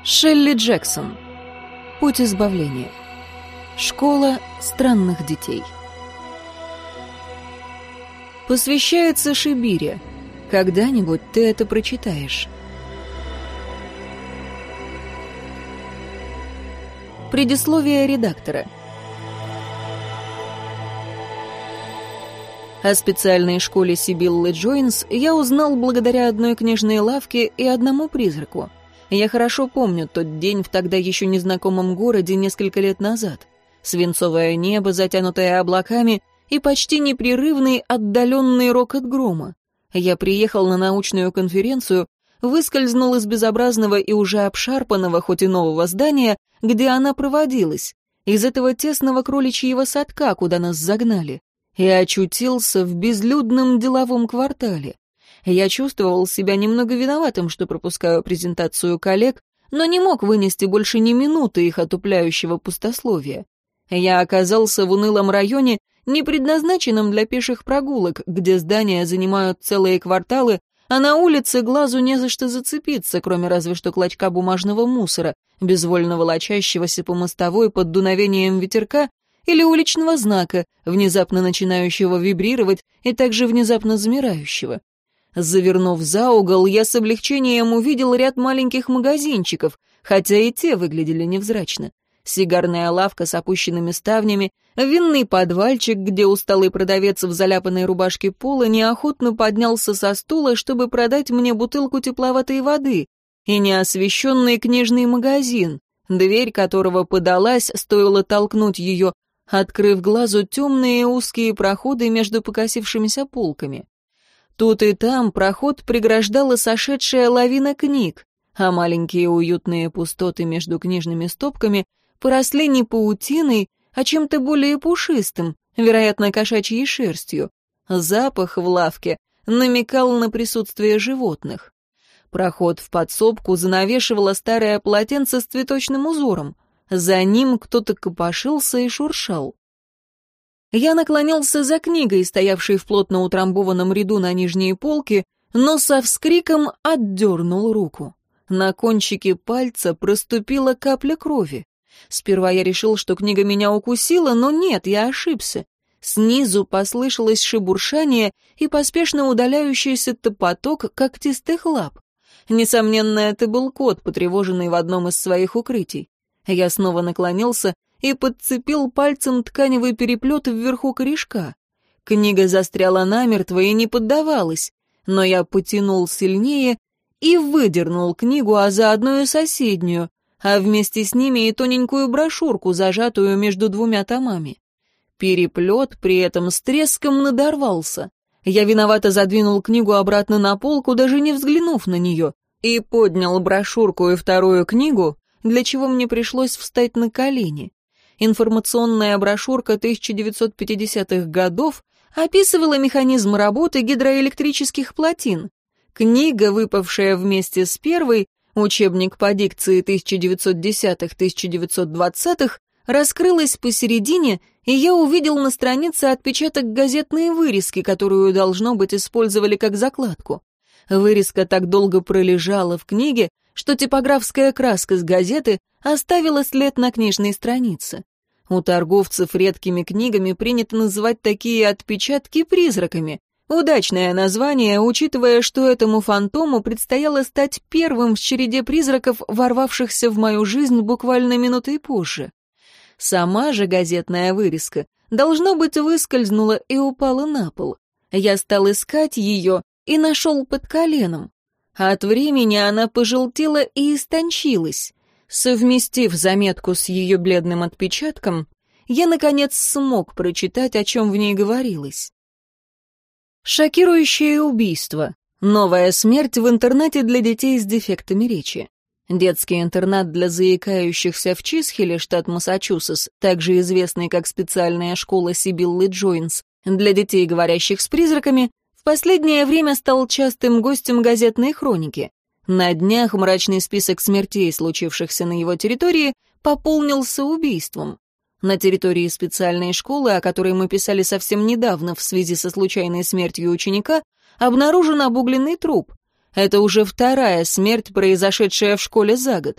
Шелли Джексон. Путь избавления. Школа странных детей. Посвящается Шибире. Когда-нибудь ты это прочитаешь. Предисловие редактора. О специальной школе Сибиллы Джойнс я узнал благодаря одной книжной лавке и одному призраку. Я хорошо помню тот день в тогда еще незнакомом городе несколько лет назад. Свинцовое небо, затянутое облаками, и почти непрерывный отдаленный рокот грома. Я приехал на научную конференцию, выскользнул из безобразного и уже обшарпанного, хоть и нового здания, где она проводилась, из этого тесного кроличьего садка, куда нас загнали, и очутился в безлюдном деловом квартале. Я чувствовал себя немного виноватым, что пропускаю презентацию коллег, но не мог вынести больше ни минуты их отупляющего пустословия. Я оказался в унылом районе, не предназначенном для пеших прогулок, где здания занимают целые кварталы, а на улице глазу не за что зацепиться, кроме разве что клочка бумажного мусора, безвольно волочащегося по мостовой под дуновением ветерка, или уличного знака, внезапно начинающего вибрировать и также внезапно замирающего. Завернув за угол, я с облегчением увидел ряд маленьких магазинчиков, хотя и те выглядели невзрачно. Сигарная лавка с опущенными ставнями, винный подвальчик, где усталый продавец в заляпанной рубашке пола неохотно поднялся со стула, чтобы продать мне бутылку тепловатой воды, и неосвещенный книжный магазин, дверь которого подалась, стоило толкнуть ее, открыв глазу темные узкие проходы между покосившимися полками. Тут и там проход преграждала сошедшая лавина книг, а маленькие уютные пустоты между книжными стопками поросли не паутиной, а чем-то более пушистым, вероятно, кошачьей шерстью. Запах в лавке намекал на присутствие животных. Проход в подсобку занавешивало старое полотенце с цветочным узором. За ним кто-то копошился и шуршал. Я наклонился за книгой, стоявшей в плотно утрамбованном ряду на нижней полке, но со вскриком отдернул руку. На кончике пальца проступила капля крови. Сперва я решил, что книга меня укусила, но нет, я ошибся. Снизу послышалось шебуршание и поспешно удаляющийся топоток когтистых лап. Несомненно, это был кот, потревоженный в одном из своих укрытий. Я снова наклонился и подцепил пальцем тканевый переплет вверху корешка. Книга застряла намертво и не поддавалась, но я потянул сильнее и выдернул книгу, а заодно и соседнюю, а вместе с ними и тоненькую брошюрку, зажатую между двумя томами. Переплет при этом с треском надорвался. Я виновато задвинул книгу обратно на полку, даже не взглянув на нее, и поднял брошюрку и вторую книгу, для чего мне пришлось встать на колени. Информационная брошюрка 1950-х годов описывала механизм работы гидроэлектрических плотин. Книга, выпавшая вместе с первой, учебник по дикции 1910-1920-х, раскрылась посередине, и я увидел на странице отпечаток газетной вырезки, которую, должно быть, использовали как закладку. Вырезка так долго пролежала в книге, что типографская краска с газеты оставила след на книжной странице. У торговцев редкими книгами принято называть такие отпечатки призраками. Удачное название, учитывая, что этому фантому предстояло стать первым в череде призраков, ворвавшихся в мою жизнь буквально минутой позже. Сама же газетная вырезка, должно быть, выскользнула и упала на пол. Я стал искать ее и нашел под коленом. От времени она пожелтела и истончилась. Совместив заметку с ее бледным отпечатком, я, наконец, смог прочитать, о чем в ней говорилось. Шокирующее убийство. Новая смерть в интернате для детей с дефектами речи. Детский интернат для заикающихся в Чисхилле, штат Массачусетс, также известный как специальная школа Сибиллы Джойнс, для детей, говорящих с призраками, в последнее время стал частым гостем газетной хроники. На днях мрачный список смертей, случившихся на его территории, пополнился убийством. На территории специальной школы, о которой мы писали совсем недавно в связи со случайной смертью ученика, обнаружен обугленный труп. Это уже вторая смерть, произошедшая в школе за год.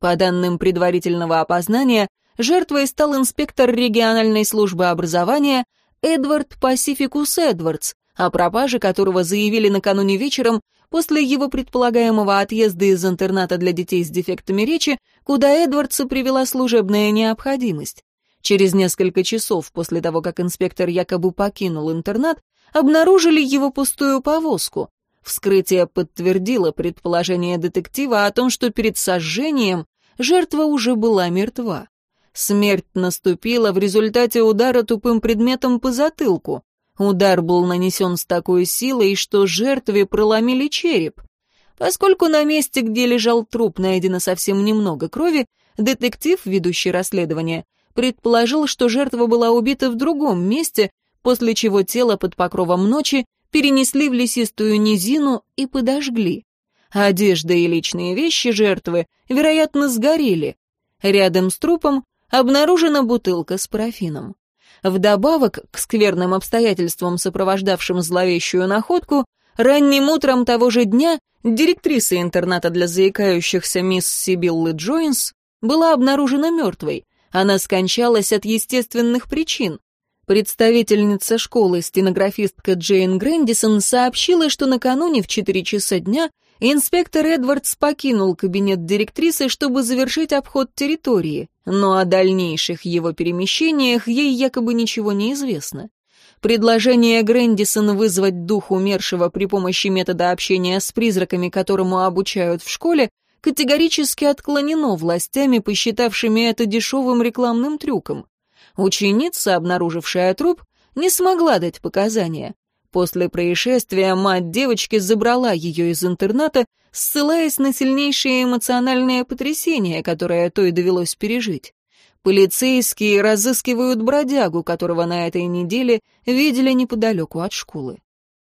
По данным предварительного опознания, жертвой стал инспектор региональной службы образования Эдвард Пасификус Эдвардс, о пропаже которого заявили накануне вечером после его предполагаемого отъезда из интерната для детей с дефектами речи, куда Эдвардса привела служебная необходимость. Через несколько часов после того, как инспектор якобы покинул интернат, обнаружили его пустую повозку. Вскрытие подтвердило предположение детектива о том, что перед сожжением жертва уже была мертва. Смерть наступила в результате удара тупым предметом по затылку. Удар был нанесен с такой силой, что жертве проломили череп. Поскольку на месте, где лежал труп, найдено совсем немного крови, детектив, ведущий расследование, предположил, что жертва была убита в другом месте, после чего тело под покровом ночи перенесли в лесистую низину и подожгли. Одежда и личные вещи жертвы, вероятно, сгорели. Рядом с трупом обнаружена бутылка с парафином. Вдобавок к скверным обстоятельствам, сопровождавшим зловещую находку, ранним утром того же дня директриса интерната для заикающихся мисс Сибиллы Джойнс была обнаружена мертвой. Она скончалась от естественных причин. Представительница школы, стенографистка Джейн Грэндисон, сообщила, что накануне в 4 часа дня инспектор Эдвардс покинул кабинет директрисы, чтобы завершить обход территории, но о дальнейших его перемещениях ей якобы ничего не известно. Предложение Грэндисон вызвать дух умершего при помощи метода общения с призраками, которому обучают в школе, категорически отклонено властями, посчитавшими это дешевым рекламным трюком. Ученица, обнаружившая труп, не смогла дать показания. После происшествия мать девочки забрала ее из интерната, ссылаясь на сильнейшее эмоциональное потрясение, которое той довелось пережить. Полицейские разыскивают бродягу, которого на этой неделе видели неподалеку от школы.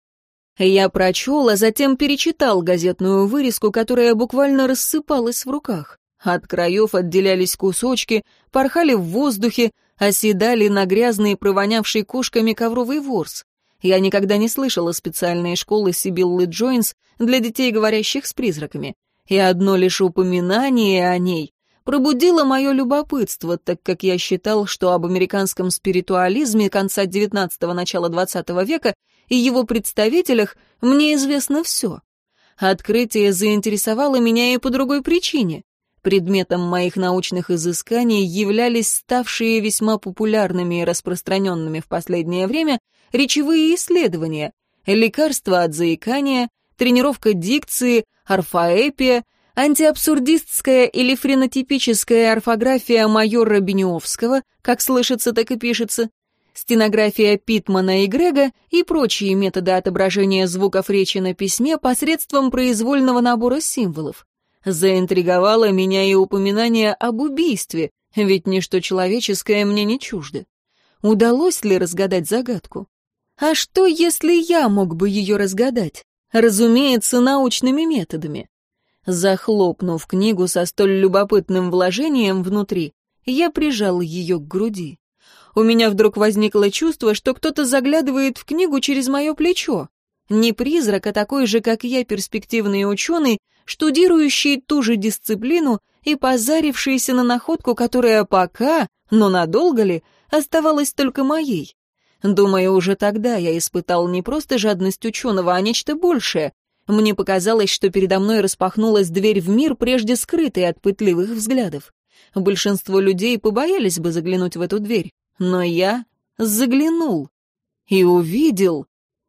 Я прочел, а затем перечитал газетную вырезку, которая буквально рассыпалась в руках. От краев отделялись кусочки, порхали в воздухе, оседали на грязный, провонявший кошками ковровый ворс. Я никогда не слышала специальной школы Сибиллы Джойнс для детей, говорящих с призраками, и одно лишь упоминание о ней пробудило мое любопытство, так как я считал, что об американском спиритуализме конца XIX – начала XX века и его представителях мне известно все. Открытие заинтересовало меня и по другой причине. Предметом моих научных изысканий являлись ставшие весьма популярными и распространенными в последнее время речевые исследования, лекарства от заикания, тренировка дикции, орфоэпия, антиабсурдистская или френотипическая орфография майора Бениовского, как слышится, так и пишется, стенография Питмана и Грега и прочие методы отображения звуков речи на письме посредством произвольного набора символов. Заинтриговало меня и упоминание об убийстве, ведь ничто человеческое мне не чуждо. Удалось ли разгадать загадку? А что, если я мог бы ее разгадать? Разумеется, научными методами. Захлопнув книгу со столь любопытным вложением внутри, я прижал ее к груди. У меня вдруг возникло чувство, что кто-то заглядывает в книгу через мое плечо. Не призрак, а такой же, как я, перспективный ученый, штудирующий ту же дисциплину и позарившийся на находку, которая пока, но надолго ли, оставалась только моей. Думаю, уже тогда я испытал не просто жадность ученого, а нечто большее. Мне показалось, что передо мной распахнулась дверь в мир, прежде скрытый от пытливых взглядов. Большинство людей побоялись бы заглянуть в эту дверь, но я заглянул и увидел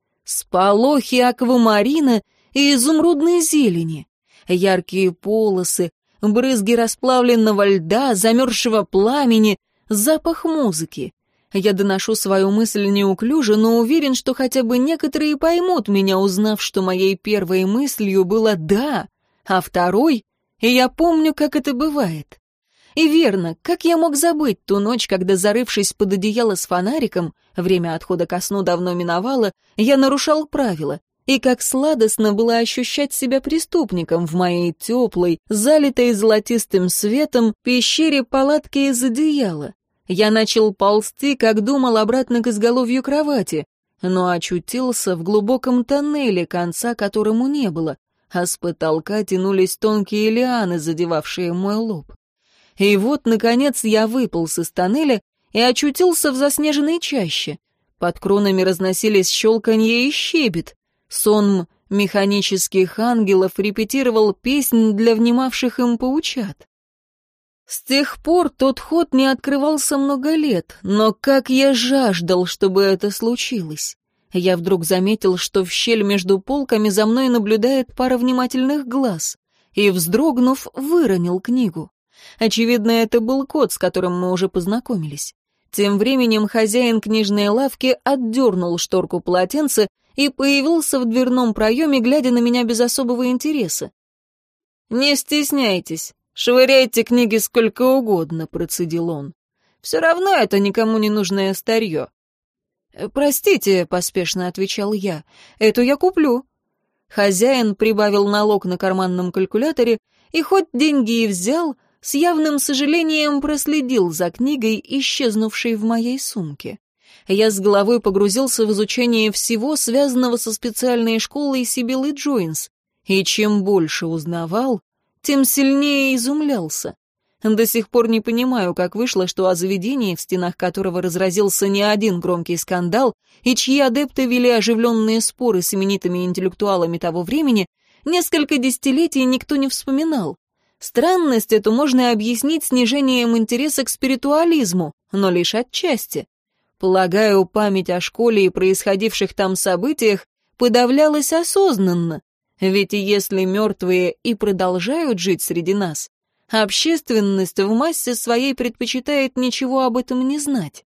сполохи аквамарина и изумрудной зелени, яркие полосы, брызги расплавленного льда, замерзшего пламени, запах музыки. Я доношу свою мысль неуклюже, но уверен, что хотя бы некоторые поймут меня, узнав, что моей первой мыслью было «да», а второй — я помню, как это бывает. И верно, как я мог забыть ту ночь, когда, зарывшись под одеяло с фонариком, время отхода ко сну давно миновало, я нарушал правила, и как сладостно было ощущать себя преступником в моей теплой, залитой золотистым светом пещере палатки из одеяла. Я начал ползти, как думал, обратно к изголовью кровати, но очутился в глубоком тоннеле, конца которому не было, а с потолка тянулись тонкие лианы, задевавшие мой лоб. И вот, наконец, я выполз из тоннеля и очутился в заснеженной чаще. Под кронами разносились щелканье и щебет. Сонм механических ангелов репетировал песнь для внимавших им паучат. С тех пор тот ход не открывался много лет, но как я жаждал, чтобы это случилось. Я вдруг заметил, что в щель между полками за мной наблюдает пара внимательных глаз, и, вздрогнув, выронил книгу. Очевидно, это был кот, с которым мы уже познакомились. Тем временем хозяин книжной лавки отдернул шторку полотенца и появился в дверном проеме, глядя на меня без особого интереса. «Не стесняйтесь, швыряйте книги сколько угодно», — процедил он. «Все равно это никому не нужное старье». «Простите», — поспешно отвечал я, — «эту я куплю». Хозяин прибавил налог на карманном калькуляторе и хоть деньги и взял, с явным сожалением проследил за книгой, исчезнувшей в моей сумке. Я с головой погрузился в изучение всего, связанного со специальной школой Сибиллы Джойнс, и чем больше узнавал, тем сильнее изумлялся. До сих пор не понимаю, как вышло, что о заведении, в стенах которого разразился не один громкий скандал, и чьи адепты вели оживленные споры с именитыми интеллектуалами того времени, несколько десятилетий никто не вспоминал. Странность эту можно объяснить снижением интереса к спиритуализму, но лишь отчасти. Полагаю, память о школе и происходивших там событиях подавлялась осознанно, ведь если мертвые и продолжают жить среди нас, общественность в массе своей предпочитает ничего об этом не знать.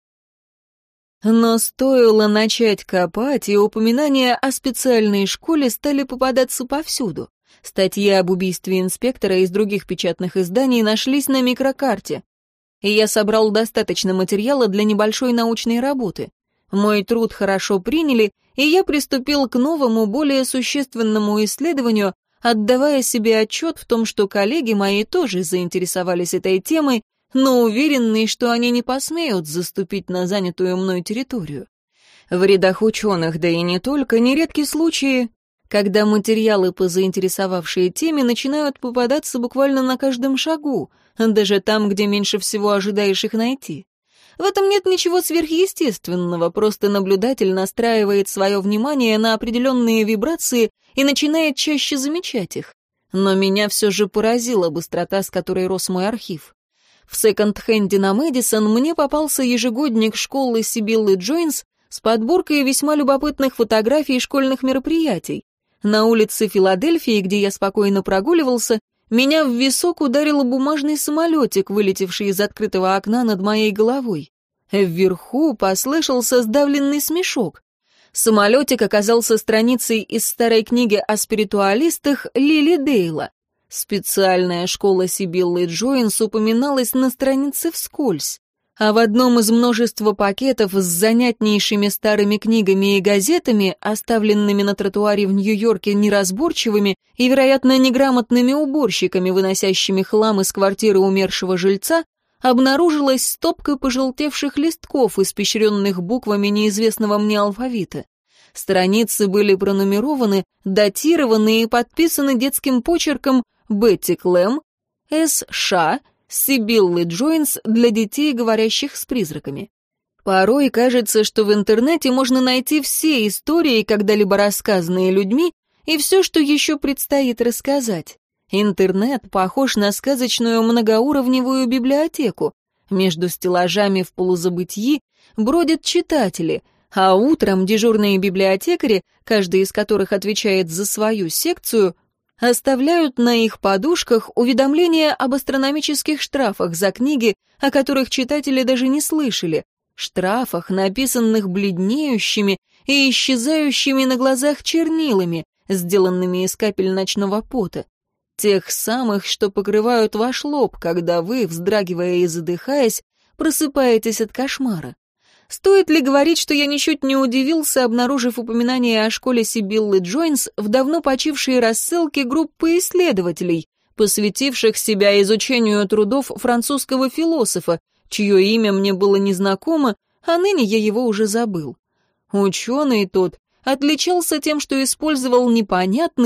Но стоило начать копать, и упоминания о специальной школе стали попадаться повсюду. Статьи об убийстве инспектора из других печатных изданий нашлись на микрокарте, и я собрал достаточно материала для небольшой научной работы. Мой труд хорошо приняли, и я приступил к новому, более существенному исследованию, отдавая себе отчет в том, что коллеги мои тоже заинтересовались этой темой, но уверенные, что они не посмеют заступить на занятую мной территорию. В рядах ученых, да и не только, нередки случаи, когда материалы по заинтересовавшей теме начинают попадаться буквально на каждом шагу, даже там, где меньше всего ожидаешь их найти. В этом нет ничего сверхъестественного, просто наблюдатель настраивает свое внимание на определенные вибрации и начинает чаще замечать их. Но меня все же поразила быстрота, с которой рос мой архив. В секонд-хенде на Мэдисон мне попался ежегодник школы Сибиллы Джойнс с подборкой весьма любопытных фотографий школьных мероприятий. На улице Филадельфии, где я спокойно прогуливался, меня в висок ударил бумажный самолетик, вылетевший из открытого окна над моей головой. Вверху послышался сдавленный смешок. Самолетик оказался страницей из старой книги о спиритуалистах Лили Дейла. Специальная школа Сибиллы Джойнс упоминалась на странице вскользь, а в одном из множества пакетов с занятнейшими старыми книгами и газетами, оставленными на тротуаре в Нью-Йорке неразборчивыми и, вероятно, неграмотными уборщиками, выносящими хлам из квартиры умершего жильца, обнаружилась стопка пожелтевших листков, испещренных буквами неизвестного мне алфавита. Страницы были пронумерованы, датированы и подписаны детским почерком Бетти Клэм, С. Ша, Сибиллы Джойнс для детей, говорящих с призраками. Порой кажется, что в интернете можно найти все истории, когда-либо рассказанные людьми, и все, что еще предстоит рассказать. Интернет похож на сказочную многоуровневую библиотеку. Между стеллажами в полузабытии бродят читатели, а утром дежурные библиотекари, каждый из которых отвечает за свою секцию, оставляют на их подушках уведомления об астрономических штрафах за книги, о которых читатели даже не слышали, штрафах, написанных бледнеющими и исчезающими на глазах чернилами, сделанными из капель ночного пота, тех самых, что покрывают ваш лоб, когда вы, вздрагивая и задыхаясь, просыпаетесь от кошмара. Стоит ли говорить, что я ничуть не удивился, обнаружив упоминание о школе Сибиллы Джойнс в давно почившей рассылке группы исследователей, посвятивших себя изучению трудов французского философа, чье имя мне было незнакомо, а ныне я его уже забыл. Ученый тот отличался тем, что использовал непонятные,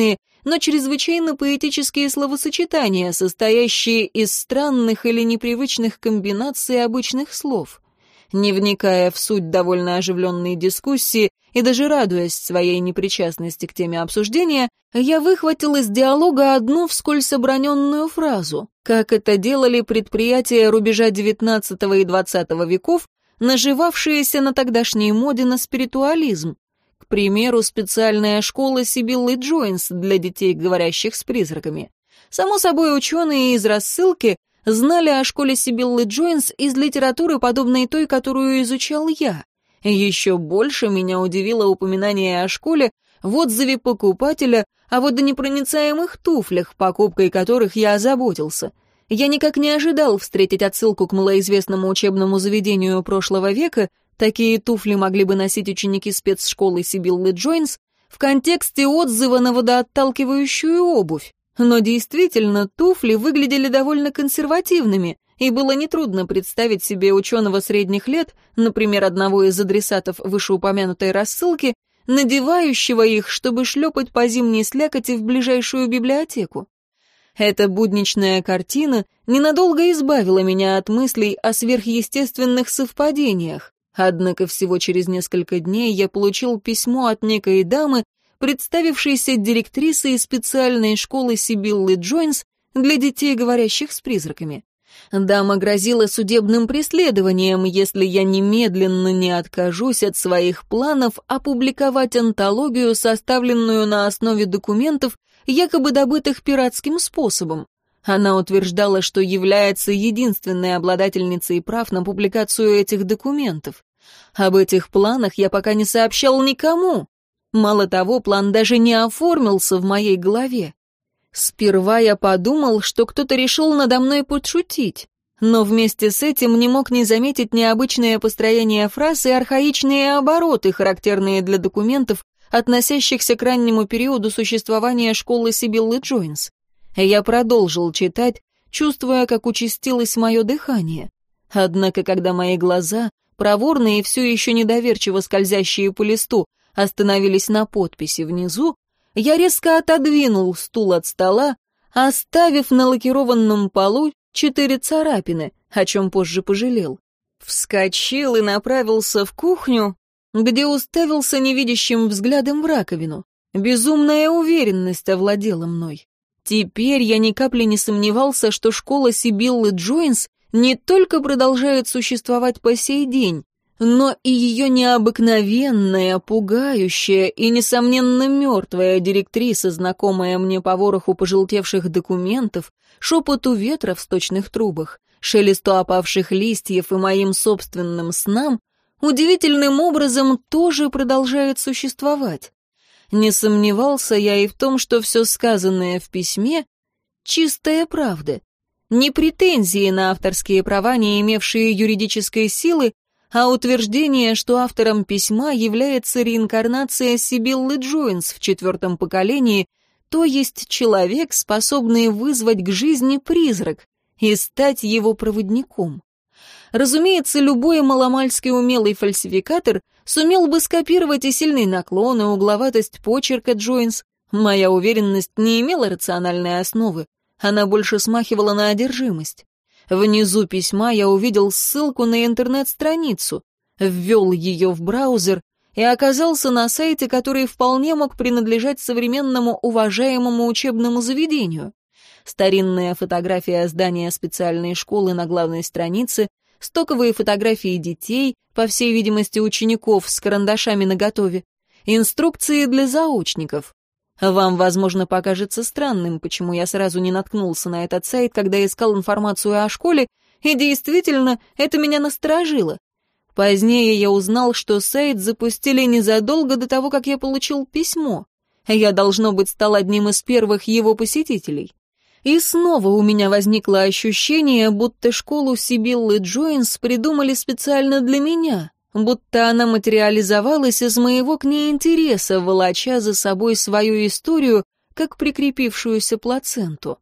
но чрезвычайно поэтические словосочетания, состоящие из странных или непривычных комбинаций обычных слов. Не вникая в суть довольно оживленной дискуссии и даже радуясь своей непричастности к теме обсуждения, я выхватил из диалога одну вскользь оброненную фразу, как это делали предприятия рубежа XIX и XX веков, наживавшиеся на тогдашней моде на спиритуализм. К примеру, специальная школа Сибиллы Джойнс для детей, говорящих с призраками. Само собой, ученые из рассылки знали о школе Сибиллы Джойнс из литературы, подобной той, которую изучал я. Еще больше меня удивило упоминание о школе в отзыве покупателя о водонепроницаемых туфлях, покупкой которых я озаботился. Я никак не ожидал встретить отсылку к малоизвестному учебному заведению прошлого века, такие туфли могли бы носить ученики спецшколы Сибиллы Джойнс, в контексте отзыва на водоотталкивающую обувь. Но действительно, туфли выглядели довольно консервативными, и было нетрудно представить себе ученого средних лет, например, одного из адресатов вышеупомянутой рассылки, надевающего их, чтобы шлепать по зимней слякоти в ближайшую библиотеку. Эта будничная картина ненадолго избавила меня от мыслей о сверхъестественных совпадениях, однако всего через несколько дней я получил письмо от некой дамы, представившейся директрисой специальной школы Сибиллы Джойнс для детей, говорящих с призраками. Дама грозила судебным преследованием, если я немедленно не откажусь от своих планов опубликовать антологию, составленную на основе документов, якобы добытых пиратским способом. Она утверждала, что является единственной обладательницей прав на публикацию этих документов. Об этих планах я пока не сообщал никому. Мало того, план даже не оформился в моей голове. Сперва я подумал, что кто-то решил надо мной подшутить, но вместе с этим не мог не заметить необычное построение фраз и архаичные обороты, характерные для документов, относящихся к раннему периоду существования школы Сибиллы Джойнс. Я продолжил читать, чувствуя, как участилось мое дыхание. Однако, когда мои глаза, проворные и все еще недоверчиво скользящие по листу, остановились на подписи внизу, я резко отодвинул стул от стола, оставив на лакированном полу 4 царапины, о чем позже пожалел. Вскочил и направился в кухню, где уставился невидящим взглядом в раковину. Безумная уверенность овладела мной. Теперь я ни капли не сомневался, что школа Сибиллы Джойнс не только продолжает существовать по сей день, но и ее необыкновенная, пугающая и, несомненно, мертвая директриса, знакомая мне по вороху пожелтевших документов, шепоту ветра в сточных трубах, шелесту опавших листьев и моим собственным снам, удивительным образом тоже продолжает существовать. Не сомневался я и в том, что все сказанное в письме — чистая правда. Не претензии на авторские права, не имевшие юридической силы, а утверждение, что автором письма является реинкарнация Сибиллы Джойнс в 4-м поколении, то есть человек, способный вызвать к жизни призрак и стать его проводником. Разумеется, любой маломальски умелый фальсификатор сумел бы скопировать и сильный наклон, и угловатость почерка Джойнс. Моя уверенность не имела рациональной основы, она больше смахивала на одержимость. Внизу письма я увидел ссылку на интернет-страницу, ввел ее в браузер и оказался на сайте, который вполне мог принадлежать современному уважаемому учебному заведению. Старинная фотография здания специальной школы на главной странице, стоковые фотографии детей, по всей видимости учеников, с карандашами наготове, инструкции для заочников. Вам, возможно, покажется странным, почему я сразу не наткнулся на этот сайт, когда искал информацию о школе, и действительно, это меня насторожило. Позднее я узнал, что сайт запустили незадолго до того, как я получил письмо. Я, должно быть, стал одним из первых его посетителей. И снова у меня возникло ощущение, будто школу Сибиллы Джойнс придумали специально для меня, будто она материализовалась из моего к ней интереса, волоча за собой свою историю, как прикрепившуюся плаценту.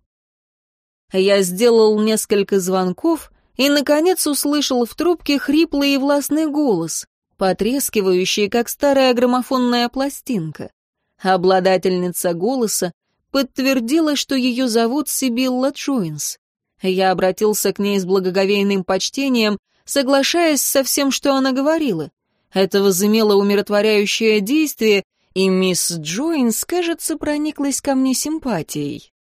Я сделал несколько звонков и, наконец, услышал в трубке хриплый и властный голос, потрескивающий, как старая граммофонная пластинка. Обладательница голоса подтвердила, что ее зовут Сибилла Джойнс. Я обратился к ней с благоговейным почтением, соглашаясь со всем, что она говорила. Это возымело умиротворяющее действие, и мисс Джойнс, кажется, прониклась ко мне симпатией.